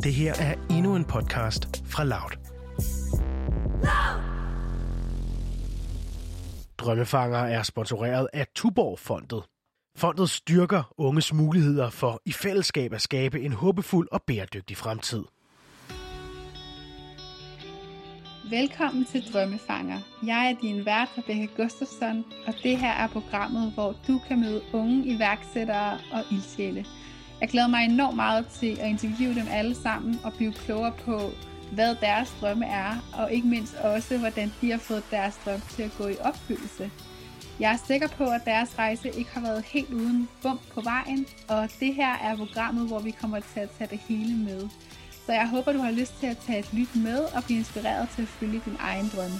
Det her er endnu en podcast fra Loud. Drømmefanger er sponsoreret af Tuborg-fondet. Fondet styrker unges muligheder for i fællesskab at skabe en håbefuld og bæredygtig fremtid. Velkommen til Drømmefanger. Jeg er din vært, Rebecca Gustafsson, og det her er programmet, hvor du kan møde unge iværksættere og ildsjæle. Jeg glæder mig enormt meget til at interviewe dem alle sammen og blive klogere på, hvad deres drømme er, og ikke mindst også, hvordan de har fået deres drøm til at gå i opfyldelse. Jeg er sikker på, at deres rejse ikke har været helt uden bump på vejen, og det her er programmet, hvor vi kommer til at tage det hele med. Så jeg håber, du har lyst til at tage et lyt med og blive inspireret til at følge din egen drømme.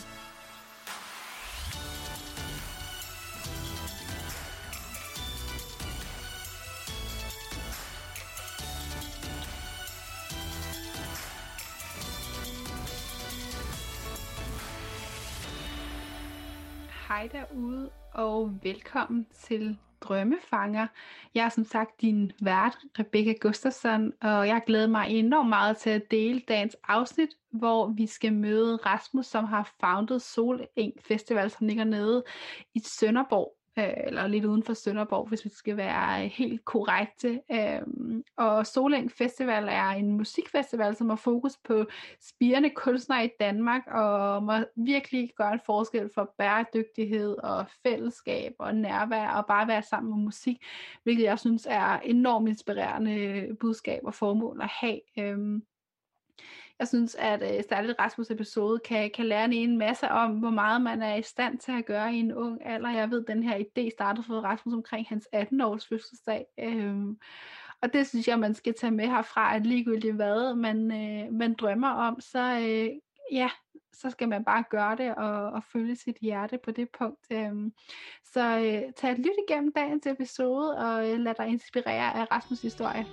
Hej derude, og velkommen til Drømmefanger. Jeg er som sagt din vært, Rebecca Gustafsson, og jeg glæder mig enormt meget til at dele dagens afsnit, hvor vi skal møde Rasmus, som har founded Soleng Festival, som ligger nede i Sønderborg, eller lidt uden for Sønderborg, hvis vi skal være helt korrekte. Og Soleng Festival er en musikfestival, som har fokus på spirende kunstnere i Danmark, og må virkelig gøre en forskel for bæredygtighed og fællesskab og nærvær, og bare være sammen med musik, hvilket jeg synes er enormt inspirerende budskab og formål at have. Jeg synes, at særligt Rasmus' episode kan lære en masse om, hvor meget man er i stand til at gøre i en ung alder. Jeg ved, at den her idé startede for Rasmus omkring hans 18-års fødselsdag. Og det synes jeg, man skal tage med herfra, at ligegyldigt hvad man drømmer om, så skal man bare gøre det og følge sit hjerte på det punkt. Så tag et lyt igennem dagens episode og lad dig inspirere af Rasmus' historie.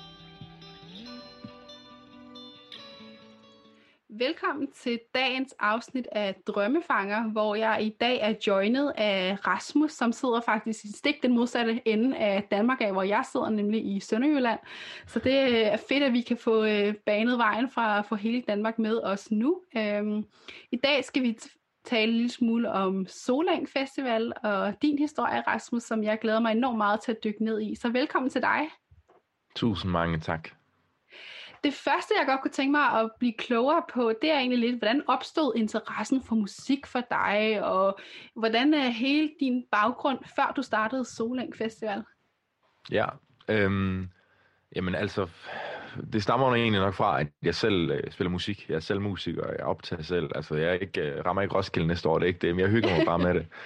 Velkommen til dagens afsnit af Drømmefanger, hvor jeg i dag er joinet af Rasmus, som sidder faktisk i stik den modsatte ende af Danmark af, hvor jeg sidder, nemlig i Sønderjylland. Så det er fedt, at vi kan få banet vejen fra hele Danmark med os nu. I dag skal vi tale en lille smule om Soleng Festival og din historie, Rasmus, som jeg glæder mig enormt meget til at dykke ned i. Så velkommen til dig. Tusind mange tak. Det første, jeg godt kunne tænke mig at blive klogere på, det er egentlig lidt, hvordan opstod interessen for musik for dig, og hvordan er hele din baggrund, før du startede Soleng Festival? Ja, jamen altså, det stammer egentlig nok fra, at jeg selv spiller musik. Jeg er selv musiker, og jeg optager selv. Altså, rammer ikke Roskilde næste år, det er ikke det, men jeg hygger mig bare med det.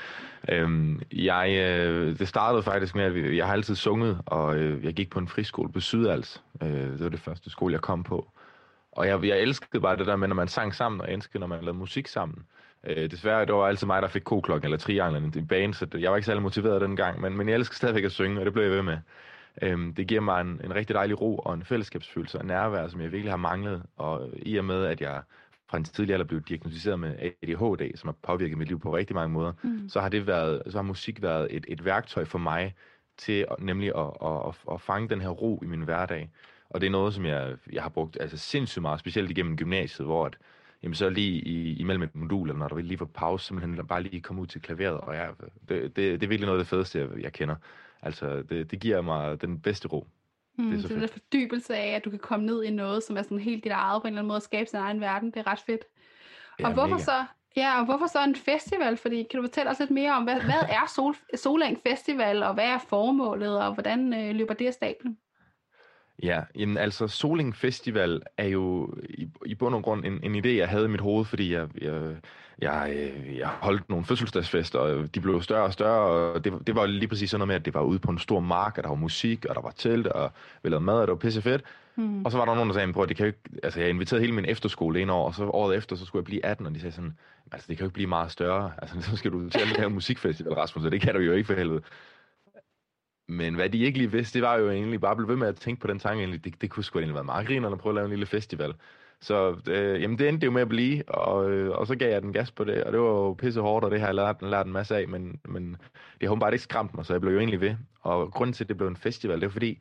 Det startede faktisk med, at jeg har altid sunget, og jeg gik på en friskole på Sydals. Det var det første skole, jeg kom på. Og jeg elskede bare det der med, når man sang sammen, og jeg elskede, når man lavede musik sammen. Desværre, det var altid mig, der fik koklokken eller trianglen i banen, så jeg var ikke særlig motiveret dengang, men jeg elskede stadigvæk at synge, og det blev jeg ved med. Det giver mig en rigtig dejlig ro og en fællesskabsfølelse og nærvær, som jeg virkelig har manglet, og i og med, at jeg fra en tidlig alder blev diagnosticeret med ADHD, som har påvirket mit liv på rigtig mange måder, så har musik været et værktøj for mig til nemlig at fange den her ro i min hverdag. Og det er noget, som jeg har brugt altså sindssygt meget, specielt igennem gymnasiet, hvor jamen så lige imellem et modul, eller når der lige var pause, simpelthen bare lige komme ud til klaveret, og det er virkelig noget af det fedeste, jeg kender. Altså, det giver mig den bedste ro. Det er den fordybelse af, at du kan komme ned i noget, som er sådan helt dit eget på en eller anden måde, at skabe sin egen verden. Det er ret fedt. Ja, og hvorfor så en festival? Fordi kan du fortælle os lidt mere om, hvad er Soleng Festival, og hvad er formålet, og hvordan løber det af stablen? Ja, jamen altså Soleng Festival er jo i bund og grund en idé, jeg havde i mit hoved, fordi jeg holdt nogle fødselsdagsfester, og de blev større og større, og det var lige præcis sådan noget med, at det var ude på en stor mark, og der var musik, og der var telt, og vi lavede mad, og det var pissefedt. Og så var der nogen, der sagde, prøv, det kan jo ikke, altså jeg inviterede hele min efterskole ind over, og så året efter, så skulle jeg blive 18, og de sagde sådan, altså det kan jo ikke blive meget større, altså så skal du til at lave musikfestival, Rasmus, og det kan du jo ikke for helvede. Men hvad de ikke lige vidste, det var jo egentlig bare at blive ved med at tænke på den tanke, egentlig, det kunne sgu egentlig være meget grinerende at prøve at lave en lille festival. Så det endte jo med at blive, og så gav jeg den gas på det, og det var jo pisse hårdt, og det har jeg lært en masse af, men det har bare ikke skræmt mig, så jeg blev jo egentlig ved. Og grunden til, at det blev en festival, det var fordi,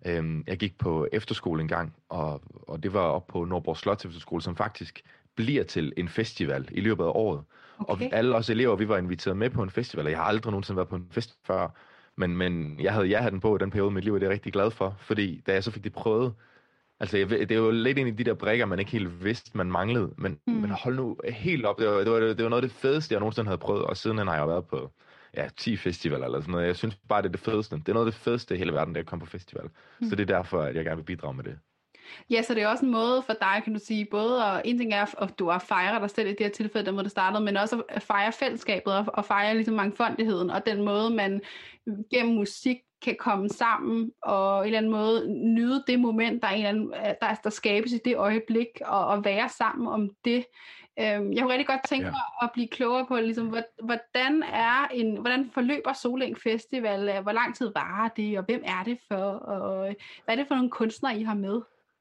Jeg gik på efterskole en gang, og det var op på Nordborg Slots Efterskole, som faktisk bliver til en festival i løbet af året. Okay. Og alle os elever, vi var inviteret med på en festival, og jeg har aldrig nogensinde været på en fest før, men jeg havde den på i den periode i mit liv, og det er jeg rigtig glad for, fordi da jeg så fik det prøvet, altså det er jo lidt en af de der brikker, man ikke helt vidste, man manglede, men hold nu helt op, det var noget af det fedeste, jeg nogensinde havde prøvet, og siden har jeg været på 10 festivaler eller sådan noget. Jeg synes bare, det er det fedeste. Det er noget af det fedeste i hele verden, det at komme på festival. Så det er derfor, at jeg gerne vil bidrage med det. Ja, så det er også en måde for dig, kan du sige, både og en ting er, at du har fejret dig selv i det her tilfælde, der måde det startede, men også at fejre fællesskabet og fejre ligesom mangfoldigheden, og den måde, man gennem musik kan komme sammen og en eller anden måde nyde det moment, der skabes i det øjeblik, og være sammen om det. Jeg kunne rigtig godt tænke mig at blive klogere på, ligesom, hvordan forløber Soleng Festival, hvor lang tid varer det, og hvem er det for, og hvad er det for nogle kunstnere, I har med?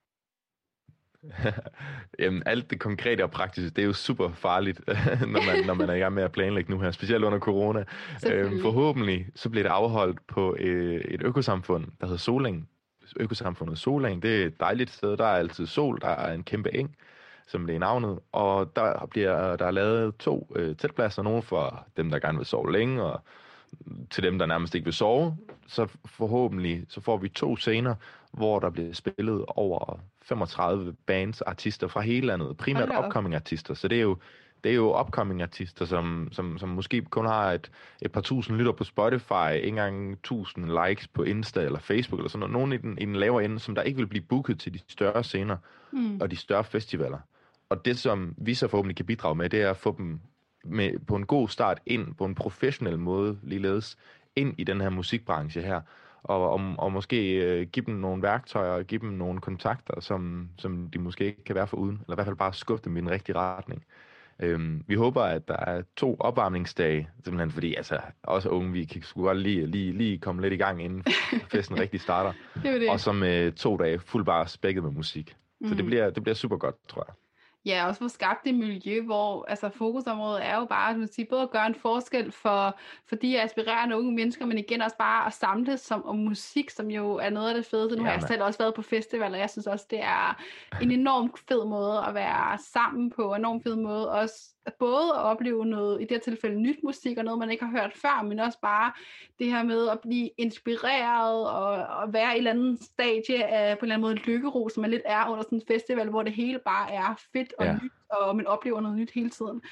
Jamen, alt det konkrete og praktiske, det er jo super farligt, når man er i gang med at planlægge nu her, specielt under corona. Forhåbentlig så bliver det afholdt på et økosamfund, der hedder Soleng. Økosamfundet Soleng, det er et dejligt sted, der er altid sol, der er en kæmpe eng, som det er navnet, og der er lavet 2 tætpladser, nogle for dem, der gerne vil sove længe, og til dem, der nærmest ikke vil sove. Så forhåbentlig så får vi 2 scener, hvor der bliver spillet over 35 bands, artister fra hele landet, primært upcoming artister. Så det er jo upcoming artister, som måske kun har et par tusind lytter på Spotify, ikke engang 1000 likes på Insta eller Facebook eller sådan noget. Nogen i den lavere ende, som der ikke vil blive booket til de større scener og de større festivaler. Og det, som vi så forhåbentlig kan bidrage med, det er at få dem på en god start ind, på en professionel måde ligeledes, ind i den her musikbranche her. Og måske give dem nogle værktøjer og give dem nogle kontakter, som de måske ikke kan være foruden, eller i hvert fald bare skubbe dem i den rigtige retning. Vi håber, at der er 2 opvarmningsdage, simpelthen fordi også unge, vi kan sgu godt lige komme lidt i gang, inden festen rigtig starter. Det. Og så med 2 dage fuldt bare spækket med musik. Så det bliver super godt, tror jeg. Ja, også få skabt et miljø, hvor fokusområdet er jo bare både at gøre en forskel for de aspirerende unge mennesker, men igen også bare at samles om musik, som jo er noget af det fedeste. Nu har jeg selv også været på festival, og jeg synes også, det er en enormt fed måde at være sammen på, en enormt fed måde også både at opleve noget, i det her tilfælde nyt musik, og noget, man ikke har hørt før, men også bare det her med at blive inspireret og være i et eller andet stadie af på en eller anden måde lykkero, som man lidt er under sådan en festival, hvor det hele bare er fedt og nyt, og man oplever noget nyt hele tiden.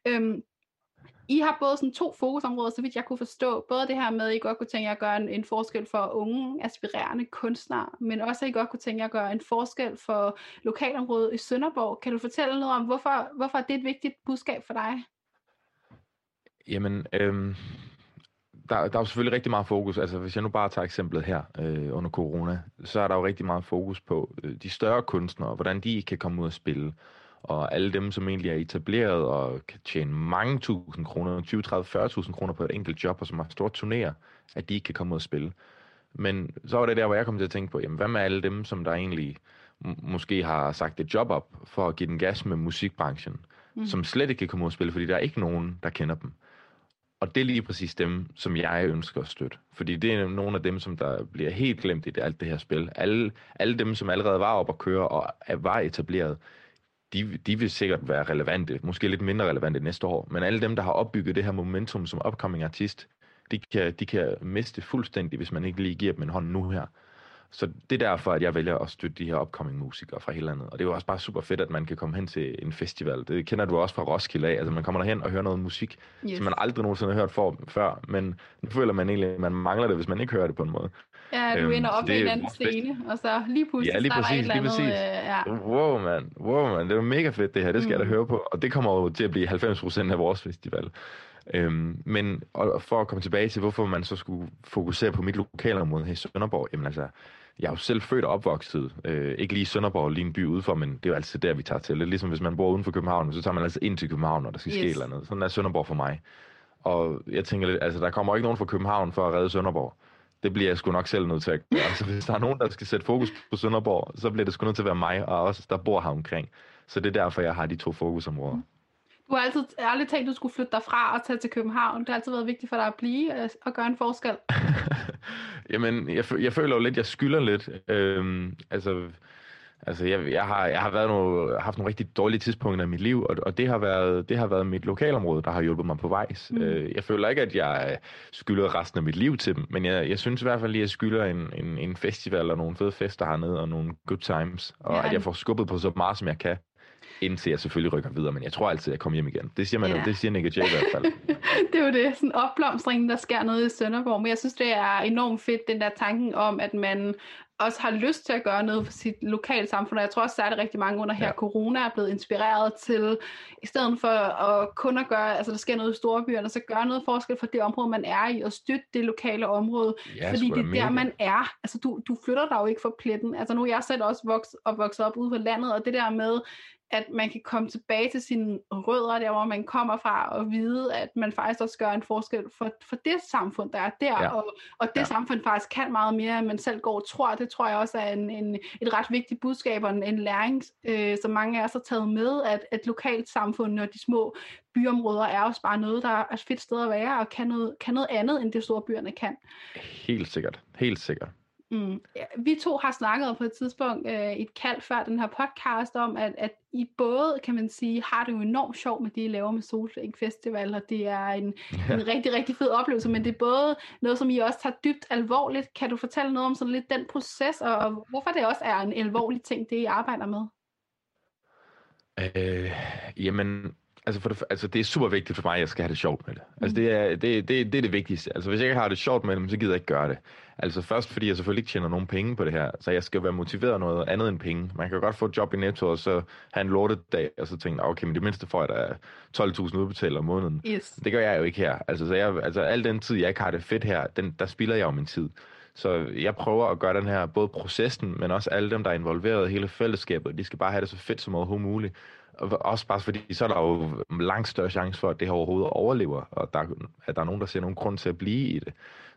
I har både sådan 2 fokusområder, så vidt jeg kunne forstå. Både det her med, at I godt kunne tænke jer at gøre en forskel for unge, aspirerende kunstnere, men også at I godt kunne tænke jer at gøre en forskel for lokalområdet i Sønderborg. Kan du fortælle noget om, hvorfor det er et vigtigt budskab for dig? Jamen, der er jo selvfølgelig rigtig meget fokus. Altså, hvis jeg nu bare tager eksemplet her under corona, så er der jo rigtig meget fokus på de større kunstnere, hvordan de kan komme ud og spille. Og alle dem, som egentlig er etableret og kan tjene mange tusind kroner, 20, 30, 40.000 kroner på et enkelt job, og som har store turnéer, at de ikke kan komme ud og spille. Men så var det der, hvor jeg kom til at tænke på, jamen hvad med alle dem, som der egentlig måske har sagt et job op for at give den gas med musikbranchen, som slet ikke kan komme ud og spille, fordi der er ikke nogen, der kender dem. Og det er lige præcis dem, som jeg ønsker at støtte. Fordi det er nogle af dem, som der bliver helt glemt i alt det her spil. Alle dem, som allerede var oppe at køre og var etableret, de vil sikkert være relevante, måske lidt mindre relevante næste år, men alle dem, der har opbygget det her momentum som upcoming artist, de kan miste fuldstændig, hvis man ikke lige giver dem en hånd nu her. Så det er derfor, at jeg vælger at støtte de her upcoming musikere fra hele landet. Og det er jo også bare super fedt, at man kan komme hen til en festival. Det kender du også fra Roskilde af. Altså man kommer derhen og hører noget musik, som man aldrig nogensinde har hørt før, men nu føler man egentlig, at man mangler det, hvis man ikke hører det på en måde. Ja, du ender op i en anden scene, og så lige pludselig starter et eller andet. Wow, man. Det er mega fedt det her, det skal jeg da høre på. Og det kommer jo til at blive 90% af vores festival. Men for at komme tilbage til, hvorfor man så skulle fokusere på mit lokalområde her i Sønderborg, jamen altså, jeg er jo selv født og opvokset, ikke lige i Sønderborg, lige en by udenfor, men det er jo altid der, vi tager til. Det er ligesom hvis man bor uden for København, så tager man altså ind til København, når der skal ske et eller andet. Sådan er Sønderborg for mig. Og jeg tænker lidt, altså der kommer ikke nogen fra København for at redde Sønderborg. Det bliver jeg sgu nok selv nødt til at gøre. Altså hvis der er nogen, der skal sætte fokus på Sønderborg, så bliver det sgu nødt til at være mig, og også der bor her omkring. Så det er derfor, jeg har de 2 fokusområder. Du har altid ærligt tænkt, at du skulle flytte derfra og tage til København. Det har altid været vigtigt for dig at blive og gøre en forskel. Jamen, jeg føler jo lidt, jeg skylder lidt. Jeg har haft nogle rigtig dårlige tidspunkter i mit liv, og det har været mit lokalområde, der har hjulpet mig på vejs. Jeg føler ikke, at jeg skylder resten af mit liv til dem, men jeg synes i hvert fald, at jeg skylder en festival og nogle fede fester hernede og nogle good times, og at jeg får skubbet på så meget, som jeg kan, indtil jeg selvfølgelig rykker videre, men jeg tror altid, at jeg kommer hjem igen. Det siger man jo, det siger Nick Jay i hvert fald. Det er jo det, sådan opblomstringen, der sker nede i Sønderborg, men jeg synes, det er enormt fedt, den der tanken om, at man også har lyst til at gøre noget for sit lokale samfund, og jeg tror også, at rigtig mange under her corona er blevet inspireret til, i stedet for at kun at gøre, altså der sker noget i storbyerne, så gøre noget forskel for det område, man er i, og støtte det lokale område, fordi det er der, man er. Altså du flytter dig jo ikke for pletten. Altså nu er jeg selv også vokset op ude på landet, og det der med, at man kan komme tilbage til sine rødder, der hvor man kommer fra, og vide, at man faktisk også gør en forskel for det samfund, der er der, og det samfund faktisk kan meget mere, end man selv går og tror. Det tror jeg også er et ret vigtigt budskab, og en læring, som mange af os har taget med, at lokalt samfund og de små byområder er også bare noget, der er et fedt sted at være, og kan noget andet, end det store byerne kan. Helt sikkert. Helt sikkert. Ja, vi to har snakket på et tidspunkt et kald før den her podcast om, at I både, kan man sige, har det jo enormt sjovt med det, I laver med Solflæk Festival, og det er en rigtig, rigtig fed oplevelse, men det er både noget, som I også tager dybt alvorligt. Kan du fortælle noget om sådan lidt den proces, og hvorfor det også er en alvorlig ting, det I arbejder med? Jamen, altså det er super vigtigt for mig, at jeg skal have det sjovt med det. Altså det er det vigtigste. Altså hvis jeg ikke har det sjovt med det, så gider jeg ikke gøre det. Altså først fordi jeg selvfølgelig ikke tjener nogen penge på det her, så jeg skal være motiveret af noget andet end penge. Man kan godt få et job i Netto, og så have en lortedag, og så tænke, okay, men det mindste får jeg da 12.000 udbetalt om måneden. Yes. Det gør jeg jo ikke her. Altså al den tid, jeg ikke har det fedt her, der spilder jeg jo min tid. Så jeg prøver at gøre den her, både processen, men også alle dem, der er involveret i hele fællesskabet, de skal bare have det så fedt som overhovedet muligt. Og også bare fordi, så er der jo langt større chance for, at det her overhovedet overlever, og at der er nogen, der ser nogen grund til at blive i det.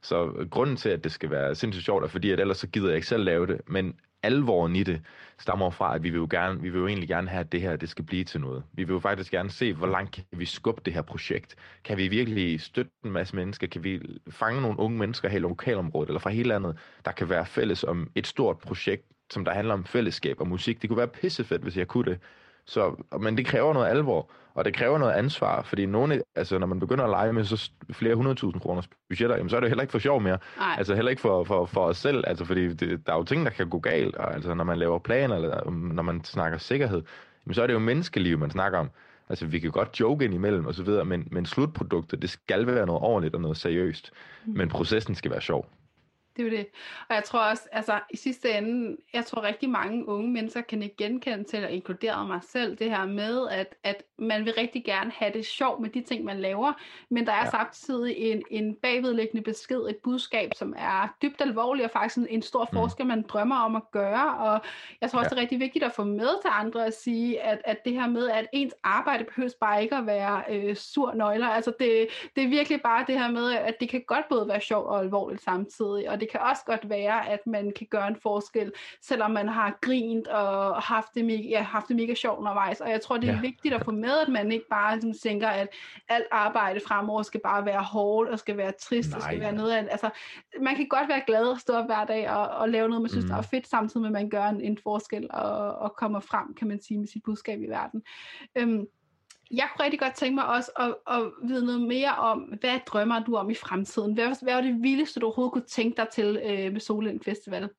Så grunden til, at det skal være sindssygt sjovt, er fordi, at ellers så gider jeg ikke selv lave det, men alvoren i det stammer fra, at vi vil jo egentlig gerne have, at det her, det skal blive til noget. Vi vil jo faktisk gerne se, hvor langt kan vi skubbe det her projekt. Kan vi virkelig støtte en masse mennesker? Kan vi fange nogle unge mennesker her i lokalområdet, eller fra hele landet, der kan være fælles om et stort projekt, som der handler om fællesskab og musik? Det kunne være pissefedt, hvis jeg kunne det. Men det kræver noget alvor, og det kræver noget ansvar, fordi når man begynder at lege med så flere 100.000 kroners budgetter, jamen, så er det heller ikke for sjov mere. Ej. Altså heller ikke for os selv, altså fordi der er jo ting, der kan gå galt, og altså når man laver planer, eller når man snakker sikkerhed, jamen, så er det jo menneskeliv, man snakker om. Altså vi kan godt joke indimellem og så videre, men slutproduktet, det skal være noget ordentligt og noget seriøst, men processen skal være sjov. Det er jo det. Og jeg tror også, altså i sidste ende, jeg tror rigtig mange unge mennesker kan ikke genkende til at inkludere mig selv, det her med, at man vil rigtig gerne have det sjovt med de ting, man laver, men der er samtidig en bagvedliggende besked, et budskab, som er dybt alvorligt, og faktisk en stor forskel, man drømmer om at gøre, og jeg tror også, det er rigtig vigtigt at få med til andre at sige, at det her med, at ens arbejde behøves bare ikke at være sur nøgler, altså det er virkelig bare det her med, at det kan godt både være sjovt og alvorligt samtidig, og det kan også godt være, at man kan gøre en forskel, selvom man har grint og haft det mega sjovt undervejs. Og jeg tror, det er vigtigt at få med, at man ikke bare ligesom, tænker, at alt arbejde fremover skal bare være hårdt, og skal være trist, og skal være noget af. Altså, man kan godt være glad og stå op hver dag og lave noget, man synes, der er fedt, samtidig med, at man gør en forskel og kommer frem, kan man sige, med sit budskab i verden. Jeg kunne rigtig godt tænke mig også at vide noget mere om, hvad drømmer du om i fremtiden? Hvad var det vildeste, du overhovedet kunne tænke dig til med Solflæk Festival?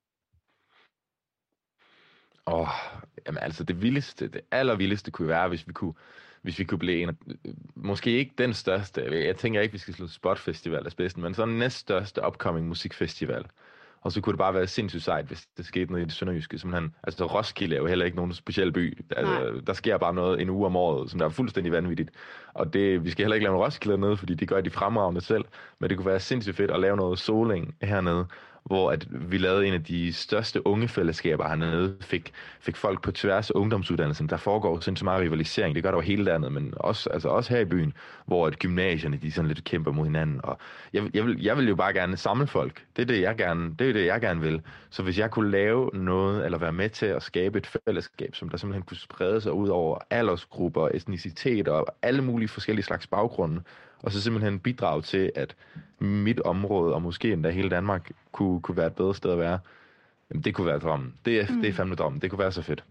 Jamen altså det allervildeste kunne være, hvis vi kunne blive en af, måske ikke den største, jeg tænker ikke, vi skal slå Spot Festival af spidsen, men sådan den næststørste upcoming musikfestival. Og så kunne det bare være sindssygt sejt, hvis det skete noget i det sønderjyske. Altså Roskilde er jo heller ikke nogen speciel by. Altså, der sker bare noget en uge om året, som der er fuldstændig vanvittigt. Og vi skal heller ikke lave en Roskilde nede, fordi de gør de fremragende selv. Men det kunne være sindssygt fedt at lave noget soling hernede, hvor at vi lavede en af de største ungefællesskaber hernede, fik folk på tværs af ungdomsuddannelsen. Der foregår sindssygt meget rivalisering, det gør der jo hele landet, men også her i byen, hvor at gymnasierne, de sådan lidt kæmper mod hinanden, og jeg vil jo bare gerne samle folk. Det er det, jeg gerne vil. Så hvis jeg kunne lave noget, eller være med til at skabe et fællesskab, som der simpelthen kunne sprede sig ud over aldersgrupper, etniciteter og alle mulige forskellige slags baggrunde, og så simpelthen bidrage til, at mit område, og måske endda hele Danmark, kunne være et bedre sted at være. Jamen, det kunne være drømmen. Det er fandme drømmen. Det kunne være så fedt.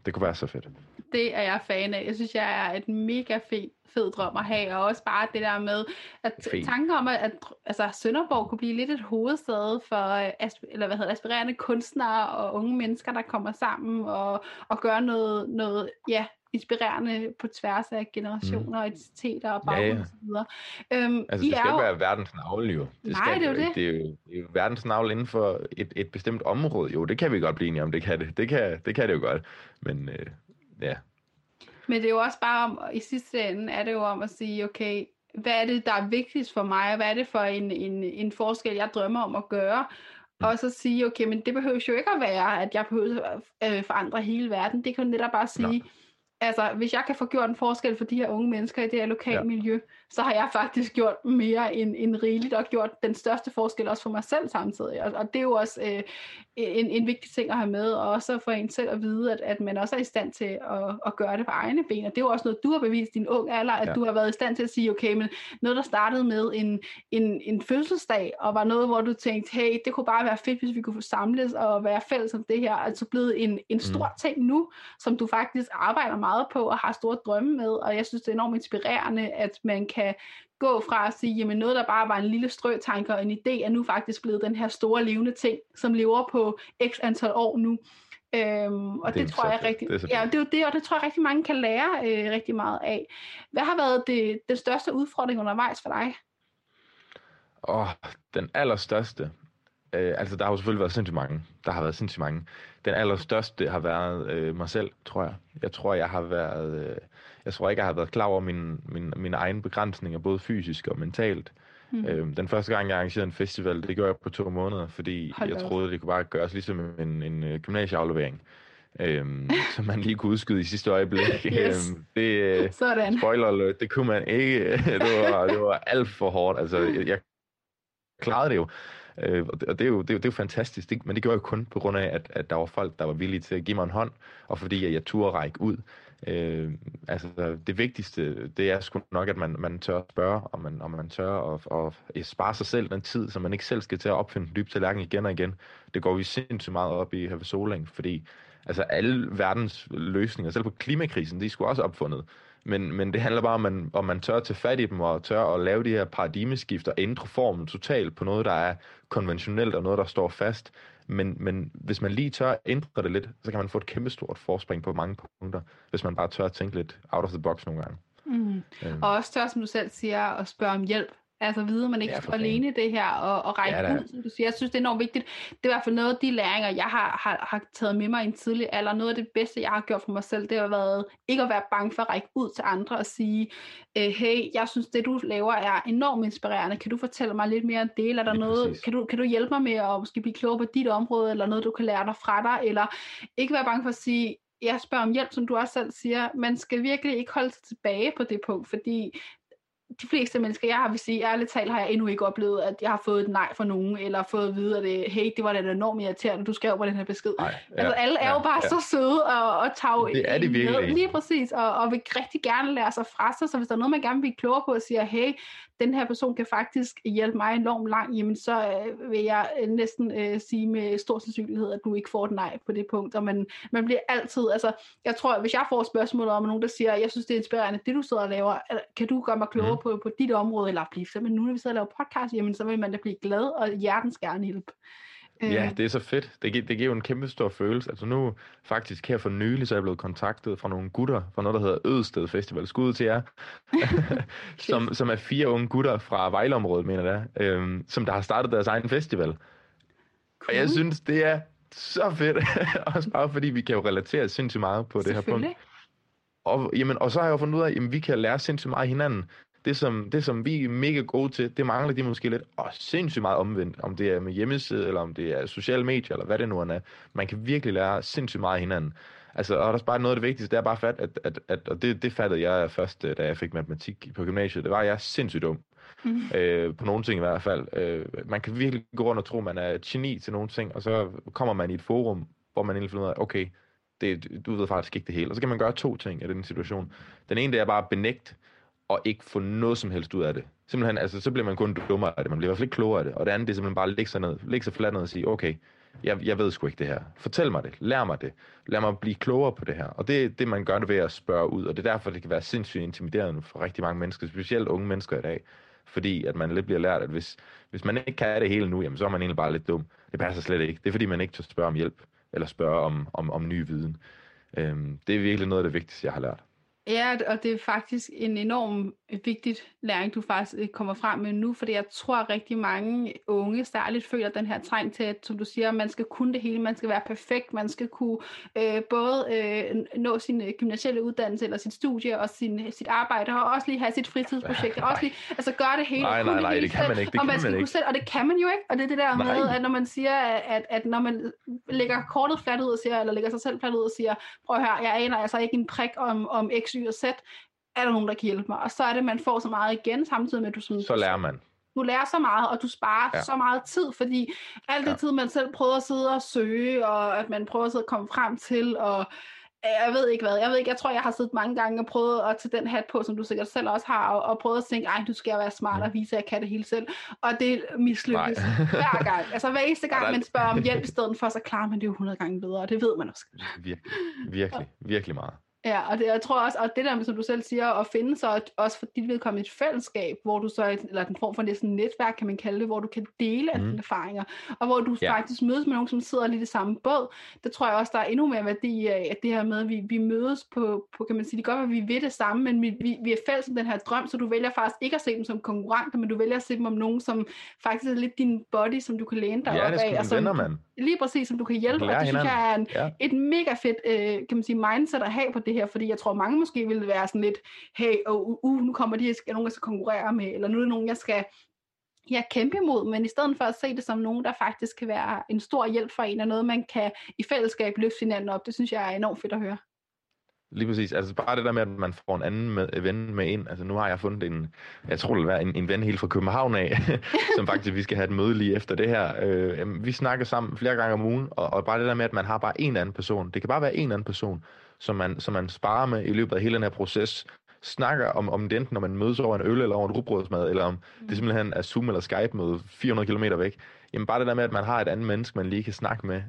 Det er jeg fan af. Jeg synes, jeg er et mega fed drøm at have, og også bare det der med, at tanken om, at altså, Sønderborg kunne blive lidt et hovedsæde for aspirerende kunstnere og unge mennesker, der kommer sammen og gør noget inspirerende på tværs af generationer, identiteter og baggrund og så videre. Altså, det skal ikke være verdens navle, jo. Det er jo det. Det er jo verdens navle inden for et bestemt område. Jo, det kan vi godt blive enige om, det kan det. Det kan det jo godt. Men ja. Men det er jo også bare om, i sidste ende er det jo om at sige, okay, hvad er det, der er vigtigst for mig, og hvad er det for en forskel, jeg drømmer om at gøre? Og så sige, okay, men det behøver jo ikke at være, at jeg behøver at forandre hele verden. Det kan jo netop bare sige, altså, hvis jeg kan få gjort en forskel for de her unge mennesker i det her lokale miljø, så har jeg faktisk gjort mere end rigeligt, og gjort den største forskel også for mig selv samtidig. Og det er jo også en vigtig ting at have med, og også for en selv at vide, at man også er i stand til at gøre det på egne ben. Og det er jo også noget, du har bevist i din ung alder, at du har været i stand til at sige, okay, men noget, der startede med en fødselsdag, og var noget, hvor du tænkte, hey, det kunne bare være fedt, hvis vi kunne få samles og være fælles om det her, altså blevet en stor ting nu, som du faktisk arbejder meget på og har store drømme med, og jeg synes, det er enormt inspirerende, at man kan gå fra at sige, jamen noget, der bare var en lille strøtanke og en idé, er nu faktisk blevet den her store levende ting, som lever på x antal år nu. Og det tror jeg rigtig, det er jo det, og det tror jeg rigtig mange kan lære rigtig meget af. Hvad har været den største udfordring undervejs for dig? Den allerstørste. Altså, der har jo selvfølgelig været sindssygt mange. Den allerstørste har været mig selv, tror jeg. Jeg tror ikke, jeg har været klar over mine egne begrænsninger, både fysisk og mentalt. Den første gang, jeg arrangerede en festival, det gjorde jeg på 2 måneder, fordi jeg troede, det kunne bare gøres ligesom en gymnasieaflevering. Som man lige kunne udskyde i sidste øjeblik. Yes. Spoiler alert, det kunne man ikke. Det var alt for hårdt. Altså, jeg klarede det jo. Og det er jo fantastisk, men det gjorde jeg kun på grund af, at der var folk, der var villige til at give mig en hånd, og fordi jeg turde række ud. Altså, det vigtigste, det er sgu nok, at man tør at spørge, og man tør at spare sig selv den tid, så man ikke selv skal til at opfinde en dyb tallerken igen og igen. Det går vi sindssygt meget op i her ved Soling, fordi altså, alle verdens løsninger, selv på klimakrisen, de er sgu også opfundet. Men det handler bare om man tør at tage fat i dem, og tør at lave de her paradigmeskifter, ændre formen totalt på noget, der er konventionelt, og noget, der står fast. Men hvis man lige tør at ændre det lidt, så kan man få et kæmpestort forspring på mange punkter, hvis man bare tør at tænke lidt out of the box nogle gange. Og også tør, som du selv siger, at spørge om hjælp. Altså vide, man ikke står alene i det her, og række ud, som du siger. Jeg synes, det er enormt vigtigt. Det er i hvert fald noget af de læringer, jeg har taget med mig i en tidlig alder. Noget af det bedste, jeg har gjort for mig selv, det har været ikke at være bange for at række ud til andre og sige, hey, jeg synes, det du laver er enormt inspirerende. Kan du fortælle mig lidt mere om det? Eller er der noget, kan du hjælpe mig med at måske blive klogere på dit område, eller noget, du kan lære dig fra dig? Eller ikke være bange for at sige, jeg spørger om hjælp, som du også selv siger. Man skal virkelig ikke holde sig tilbage på det punkt, fordi de fleste mennesker, jeg vil sige, ærligt talt, har jeg endnu ikke oplevet, at jeg har fået et nej fra nogen, eller fået at vide, at hey, det var da enormt irriterende, du skrev på den her besked. Altså, alle er jo bare så søde og tager det er de virkelig. Lige præcis, og vil rigtig gerne lære sig fra sig, så hvis der er noget, man gerne vil blive klogere på, og siger, hey, den her person kan faktisk hjælpe mig enormt langt, jamen så vil jeg næsten sige med stor sandsynlighed, at du ikke får et nej på det punkt, og man bliver altid, altså, jeg tror, hvis jeg får spørgsmål om nogen, der siger, jeg synes, det er inspirerende, det du sidder og laver, kan du gøre mig klogere på dit område, eller blive simpelthen nu, når vi sidder og laver podcast, jamen så vil man da blive glad, og hjertens gerne hjælpe. Ja, det er så fedt. Det giver jo en kæmpe stor følelse. Altså nu, faktisk her for nylig, så er jeg blevet kontaktet fra nogle gutter, fra noget, der hedder Ødsted Festival. Skud til jer. som er 4 unge gutter fra Vejleområdet, mener jeg, som der har startet deres egen festival. Cool. Og jeg synes, det er så fedt. Også bare fordi, vi kan jo relatere sindssygt meget på det her punkt. Og så har jeg jo fundet ud af, at vi kan lære sindssygt meget af hinanden. Det, som vi er mega gode til, det mangler de måske lidt, og sindssygt meget omvendt, om det er med hjemmeside, eller om det er sociale medier, eller hvad det nu er. Man kan virkelig lære sindssygt meget af hinanden. Altså, og der er bare noget af det vigtigste, det er bare og det fattede jeg først, da jeg fik matematik på gymnasiet, det var, at jeg er sindssygt dum. På nogle ting i hvert fald. Man kan virkelig gå rundt og tro, man er et geni til nogle ting, og så kommer man i et forum, hvor man egentlig finder ud af, okay, du ved faktisk ikke det hele. Og så kan man gøre 2 ting i den situation. Den ene, det er bare at benægte, og ikke få noget som helst ud af det. Simpelthen, altså, så bliver man kun dummere af det. Man bliver i hvert fald ikke klogere af det. Og det andet, det er simpelthen bare at lægge sig fladt ned og sige, okay, jeg ved sgu ikke det her. Fortæl mig det. Lær mig det. Lad mig blive klogere på det her. Og det er det, man gør det ved at spørge ud. Og det er derfor, det kan være sindssygt intimiderende for rigtig mange mennesker, specielt unge mennesker i dag. Fordi at man lidt bliver lært, at hvis man ikke kan det hele nu, jamen, så er man egentlig bare lidt dum. Det passer slet ikke. Det er fordi, man ikke tør spørge om hjælp, eller spørge om ny viden. Det er virkelig noget af det vigtigste, jeg har lært. Ja, og det er faktisk en enorm vigtigt læring, du faktisk kommer frem med nu, fordi jeg tror, at rigtig mange unge særligt føler den her træng til, at, som du siger, man skal kunne det hele, man skal være perfekt, man skal kunne både nå sin gymnasielle uddannelse eller sit studie og sit arbejde, og også lige have sit fritidsprojekt, og også lige altså gøre det hele. Nej, det kan man ikke. Og det kan man jo ikke, og det er det der med, at når man siger, at når man lægger kortet fladt ud og siger, eller lægger sig selv fladt ud og siger, prøv at høre, jeg aner altså ikke en prik om X, Y og Z, er der nogen, der kan hjælpe mig? Og så er det, man får så meget igen, samtidig med, at du sådan... Så lærer man. Du lærer så meget, og du sparer så meget tid, fordi alt det tid, man selv prøver at sidde og søge, og at man prøver at sidde og komme frem til, og jeg ved ikke hvad. Jeg tror, jeg har siddet mange gange og prøvet at tage den hat på, som du sikkert selv også har, og prøvet at tænke, nu skal jeg være smart og vise, at jeg kan det hele selv. Og det mislykkes hver gang. Altså hver eneste gang, man spørger om hjælp i stedet for, så klarer man det jo 100 gange bedre, og det ved man også. Virkelig meget. Ja, og jeg tror også, og det der, som du selv siger, at finde så også for dit vedkommende et fællesskab, hvor du så, eller en form for næsten netværk, kan man kalde det, hvor du kan dele af dine erfaringer, og hvor du faktisk mødes med nogen, som sidder lidt i samme båd. Det tror jeg også, der er endnu mere værdi af, at det her med, at vi mødes på, kan man sige, det kan godt være, at vi ved det samme, men vi er fælles om den her drøm, så du vælger faktisk ikke at se dem som konkurrenter, men du vælger at se dem om nogen, som faktisk er lidt din body, som du kan læne dig op af. Ja, det er venner, mand. Lige præcis, som du kan hjælpe, og det synes jeg er et mega fedt, kan man sige, mindset at have på det her, fordi jeg tror, mange måske ville være sådan lidt, hey, nu kommer de, nogen, jeg skal konkurrere med, eller nu er det nogen, jeg skal kæmpe imod, men i stedet for at se det som nogen, der faktisk kan være en stor hjælp for en, og noget, man kan i fællesskab løfte hinanden op, det synes jeg er enormt fedt at høre. Lige præcis. Altså bare det der med, at man får en anden ven med ind. Altså nu har jeg fundet jeg tror det vil være en ven helt fra København af, som faktisk vi skal have et møde lige efter det her. Vi snakker sammen flere gange om ugen, og bare det der med, at man har bare en anden person. Det kan bare være en anden person, som man sparer med i løbet af hele den her proces. Snakker om det enten, når man mødes over en øl eller over en rugbrødsmad, eller om det simpelthen er Zoom eller Skype med 400 kilometer væk. Jamen bare det der med, at man har et andet menneske, man lige kan snakke med,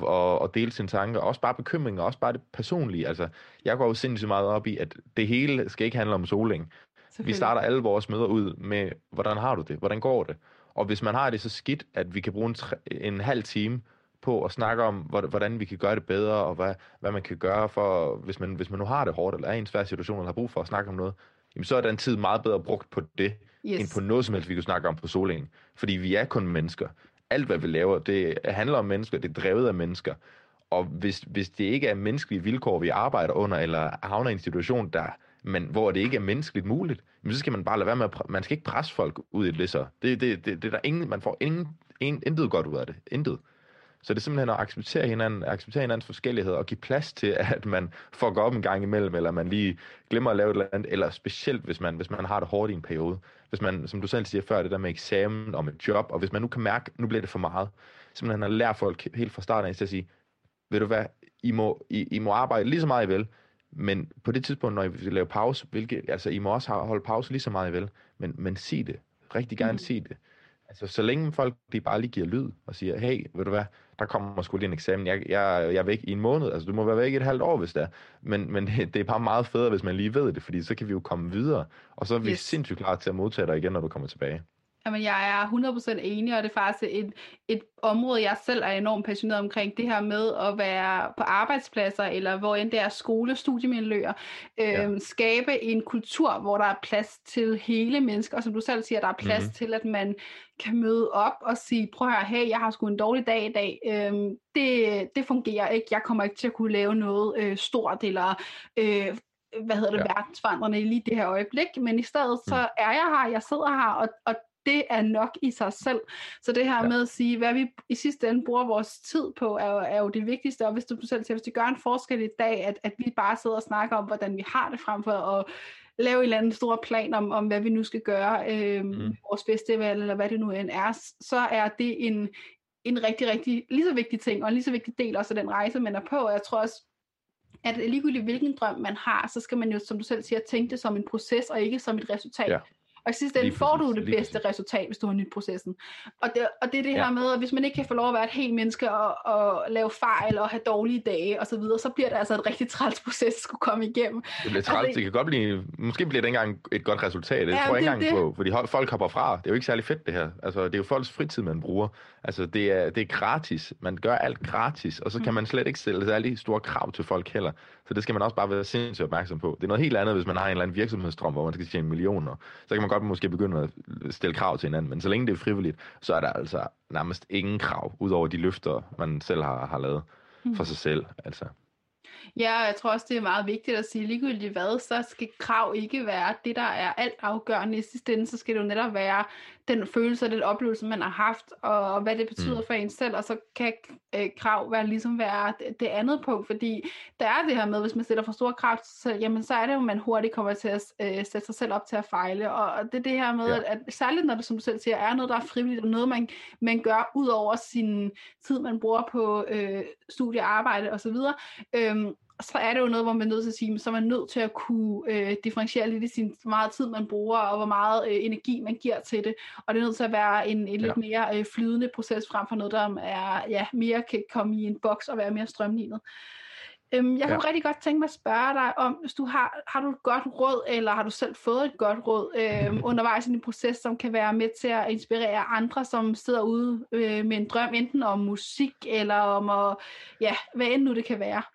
og dele sine tanker, også bare bekymringer, også bare det personlige. Altså, jeg går jo sindssygt meget op i, at det hele skal ikke handle om soling. Vi starter alle vores møder ud med, hvordan har du det? Hvordan går det? Og hvis man har det så skidt, at vi kan bruge en halv time på at snakke om, hvordan vi kan gøre det bedre, og hvad man kan gøre for, hvis man nu har det hårdt, eller er i en svær situation, eller har brug for at snakke om noget, jamen så er den tid meget bedre brugt på det, end på noget som helst, vi kan snakke om på solingen. Fordi vi er kun mennesker. Alt, hvad vi laver, det handler om mennesker, det er drevet af mennesker. Og hvis det ikke er menneskelige vilkår, vi arbejder under, eller havner i en situation, hvor det ikke er menneskeligt muligt, så skal man bare lade være med man skal ikke presse folk ud i det så. Det er der ingen, man får intet godt ud af det. Intet. Så det er simpelthen at acceptere hinandens forskelligheder, og give plads til, at man får gå op en gang imellem, eller man lige glemmer at lave et eller andet, eller specielt, hvis man har det hårdt i en periode. Hvis man, som du selv siger før, det der med eksamen om et job, og hvis man nu kan mærke, nu bliver det for meget, simpelthen at lære folk helt fra starten af til at sige, ved du hvad, I må arbejde lige så meget I vil, men på det tidspunkt, når I vil lave pause, I må også holde pause lige så meget I vil, men sig det. Rigtig gerne sig det. Altså, så længe folk de bare lige giver lyd og siger, hey, ved du hvad, der kommer sgu lige en eksamen, jeg er væk i en måned, altså du må være væk i et halvt år, hvis det er, men det er bare meget federe, hvis man lige ved det, fordi så kan vi jo komme videre, og så er vi sindssygt klar til at modtage dig igen, når du kommer tilbage. Jamen, jeg er 100% enig, og det er faktisk et område, jeg selv er enormt passioneret omkring, det her med at være på arbejdspladser, eller hvor end det er skole, studiemiljøer, skabe en kultur, hvor der er plads til hele mennesker, og som du selv siger, der er plads til, at man kan møde op og sige, prøv at høre, hey, jeg har sgu en dårlig dag i dag, det fungerer ikke, jeg kommer ikke til at kunne lave noget stort, eller verdensforandrende i lige det her øjeblik, men i stedet så er jeg her, jeg sidder her, og det er nok i sig selv. Så det her med at sige, hvad vi i sidste ende bruger vores tid på, er jo det vigtigste, og hvis du selv siger, hvis det gør en forskel i dag, at vi bare sidder og snakker om, hvordan vi har det frem for at lave en eller anden stor plan om hvad vi nu skal gøre, vores festival, eller hvad det nu end er, så er det en rigtig, rigtig lige så vigtig ting, og en lige så vigtig del også af den rejse, man er på. Og jeg tror også, at ligegyldigt hvilken drøm man har, så skal man jo, som du selv siger, tænke det som en proces, og ikke som et resultat. Ja. Og i sidste ende får du det bedste resultat, hvis du har nyt processen. Og det er det her med, at hvis man ikke kan få lov at være et helt menneske og lave fejl og have dårlige dage og så videre, så bliver det altså et rigtig træls proces at skulle komme igennem. Det bliver træls, altså, det kan godt blive, måske bliver det ikke engang et godt resultat, det tror jeg ikke engang på, fordi folk hopper fra. Det er jo ikke særlig fedt det her. Altså, det er jo folks fritid, man bruger. Altså, det er gratis. Man gør alt gratis, og så kan man slet ikke stille særlig store krav til folk heller. Så det skal man også bare være sindssygt opmærksom på. Det er noget helt andet, hvis man har en eller anden virksomhedsdrøm, hvor man skal tjene millioner. Så kan man godt måske begynde at stille krav til hinanden. Men så længe det er frivilligt, så er der altså nærmest ingen krav, udover de løfter, man selv har lavet for sig selv. Altså. Ja, jeg tror også, det er meget vigtigt at sige, ligegyldigt hvad, så skal krav ikke være det, der er alt afgørende. I sidste ende, så skal det jo netop være den følelse og den oplevelse, man har haft, og hvad det betyder for en selv, og så kan krav være det andet punkt, fordi der er det her med, hvis man stiller for store krav til sig selv, jamen så er det jo, man hurtigt kommer til at sætte sig selv op til at fejle, og det er det her med, at særligt når det, som du selv siger, er noget, der er frivilligt, og noget, man gør ud over sin tid, man bruger på studiearbejde osv., så er det jo noget, hvor man er nødt til at sige, så er man nødt til at kunne differentiere lidt i sin, hvor meget tid man bruger, og hvor meget energi man giver til det. Og det er nødt til at være en lidt mere flydende proces, frem for noget, der er, mere kan komme i en boks og være mere strømlignet. Jeg kunne rigtig godt tænke mig at spørge dig om, hvis du har du et godt råd, eller har du selv fået et godt råd undervejs i din proces, som kan være med til at inspirere andre, som sidder ude med en drøm, enten om musik, eller om hvad end nu det kan være?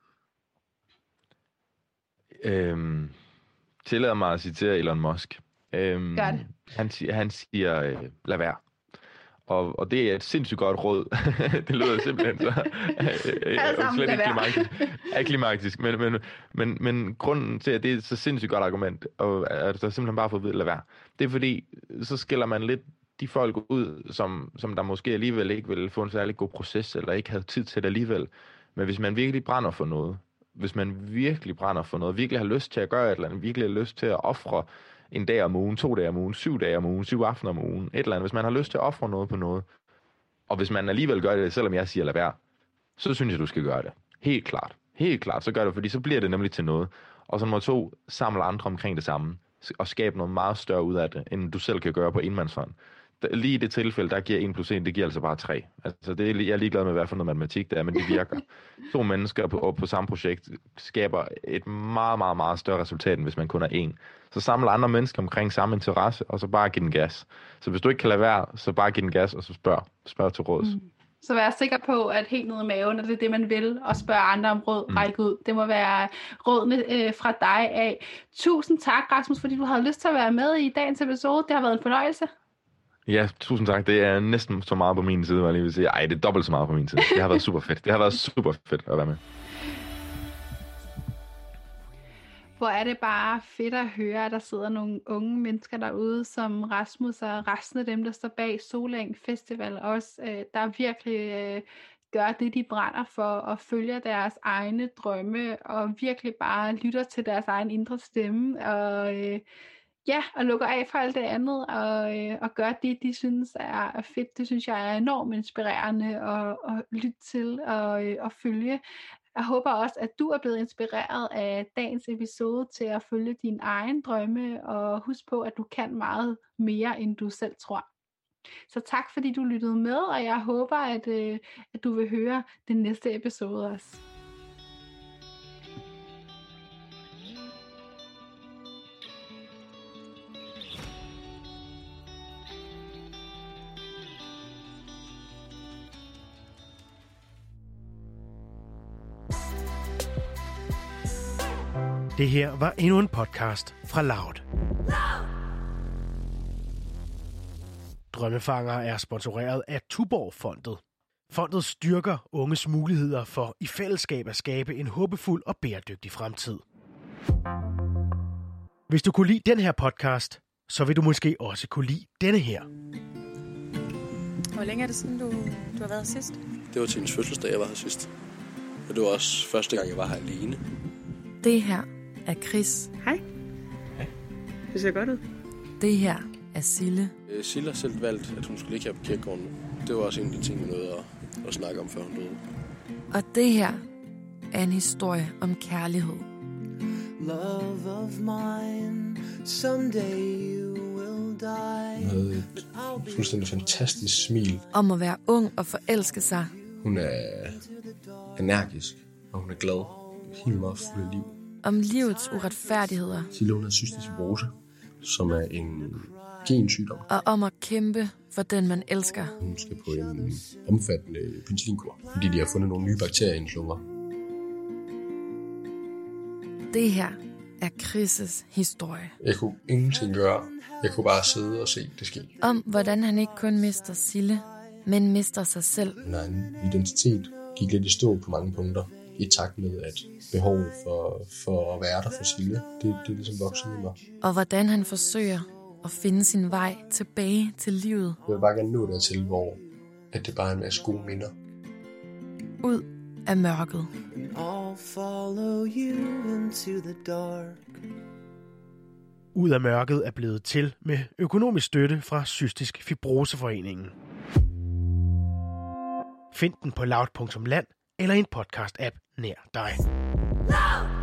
Tillader mig at citere Elon Musk. Han siger, lad være. Og det er et sindssygt godt råd. Det lyder simpelthen så slet ikke klimaktisk. Men grunden til, at det er et så sindssygt godt argument, og at der simpelthen bare får at vide, lad være, det er fordi, så skiller man lidt de folk ud, som der måske alligevel ikke ville få en særlig god proces, eller ikke havde tid til det alligevel. Men hvis man virkelig brænder for noget, virkelig har lyst til at gøre et eller andet, virkelig har lyst til at ofre en dag om ugen, 2 dage om ugen, 7 dage om ugen, 7 aftener om ugen, et eller andet, hvis man har lyst til at ofre noget på noget, og hvis man alligevel gør det, selvom jeg siger lad være, så synes jeg, du skal gøre det. Helt klart, så gør det, fordi så bliver det nemlig til noget. Og så nummer 2, samle andre omkring det samme, og skabe noget meget større ud af det, end du selv kan gøre på enmandshånd. Lige i det tilfælde, der giver 1 + 1, det giver altså bare 3. Altså, jeg er ligeglad med, hvad for noget matematik det er, men det virker. 2 mennesker på samme projekt skaber et meget, meget, meget større resultat, end hvis man kun er 1. Så samle andre mennesker omkring samme interesse, og så bare give den gas. Så hvis du ikke kan lade være, så bare give den gas, og så spørg til råds. Så vær sikker på, at helt nede i maven, at det er det, man vil, og spørge andre om råd, række ud. Det må være rådene fra dig af. Tusind tak, Rasmus, fordi du havde lyst til at være med i dagens episode. Det har været en fornøjelse. Ja, tusind tak. Det er næsten så meget på min side, hvad jeg lige vil sige. Ej, det er dobbelt så meget på min side. Det har været super fedt. At være med. Hvor er det bare fedt at høre, at der sidder nogle unge mennesker derude, som Rasmus og resten af dem, der står bag Soleng Festival også, der virkelig gør det, de brænder for, og følger deres egne drømme, og virkelig bare lytter til deres egen indre stemme, og lukker af for alt det andet, og gør det, de synes er fedt. Det synes jeg er enormt inspirerende at lytte til og følge. Jeg håber også, at du er blevet inspireret af dagens episode til at følge din egen drømme, og husk på, at du kan meget mere, end du selv tror. Så tak, fordi du lyttede med, og jeg håber, at du vil høre den næste episode også. Det her var endnu en podcast fra Loud. Drømmefanger er sponsoreret af Tuborg-fondet. Fondet styrker unges muligheder for i fællesskab at skabe en håbefuld og bæredygtig fremtid. Hvis du kunne lide den her podcast, så vil du måske også kunne lide denne her. Hvor længe er det siden, du har været sidst? Det var til hendes fødselsdag, jeg var her sidst. Og det var også første gang, jeg var her alene. Det her er Chris. Hej. Hej. Det ser godt ud. Det her er Sille. Sille har selv valgt, at hun skulle ligge her på kirkegården. Det var også en af de ting, vi nåede at snakke om, før hun døde. Og det her er en historie om kærlighed. Love of mine, someday you will die. Hun havde et fuldstændig fantastisk smil. Om at være ung og forelske sig. Hun er energisk, og hun er glad. Helt meget fuld af liv. Om livets uretfærdigheder. Sille, hun har cystisk fibrose, som er en gensygdom. Og om at kæmpe for den, man elsker. Hun skal på en omfattende penicillinkur, fordi de har fundet nogle nye bakterier i hendes lunger. Det her er Chris' historie. Jeg kunne ingenting gøre. Jeg kunne bare sidde og se det ske. Om hvordan han ikke kun mister Sille, men mister sig selv. Min egen identitet gik lidt i stå på mange punkter. I takt med, at behovet for at være der for Sille, det er ligesom vokset i mig. Og hvordan han forsøger at finde sin vej tilbage til livet. Jeg vil bare gerne nå dertil, hvor at det bare er en masse gode minder. Ud af mørket. I'll follow you into the dark. Ud af mørket er blevet til med økonomisk støtte fra Cystisk Fibroseforeningen. Find den på loud.land eller en podcast-app nær dig.